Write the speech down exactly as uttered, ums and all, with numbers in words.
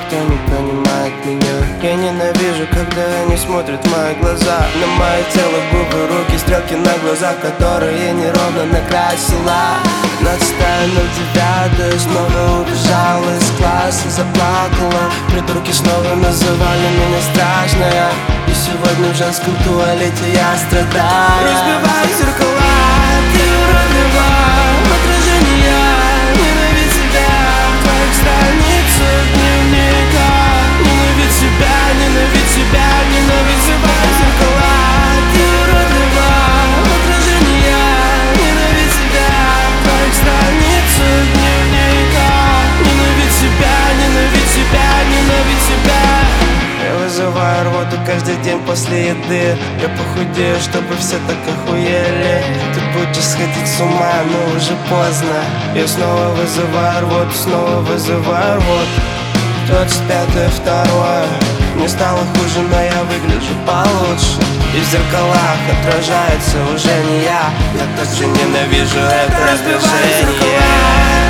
никто не понимает меня. Я ненавижу, когда они смотрят в мои глаза. На мое тело губы, руки, стрелки на глазах, которые неровно накрасила. Надставила девятую, снова убежала из класса, заплакала. Придурки снова называли меня страшная. И сегодня в женском туалете я страдаю. Разбиваю зеркала, ты уродлива, отражение. Ненавидь себя в твоих страницах дневника. Ненавидь себя, ненавидь себя, ненавидь себя. Зеркала, ты уродлива, отражение. Ненавидь себя в твоих страницах дневника. Ненавидь себя, ненавидь себя, ненавидь себя. Я вызываю рвоту каждый день после еды. Я похудею, чтобы все так охуели. Ты будешь сходить с ума, но уже поздно. Я снова вызываю рвоту, снова вызываю рвоту. Двадцать пятое, второе. Мне стало хуже, но я выгляжу получше. И в зеркалах отражается уже не я. Я также ненавижу это раздражение.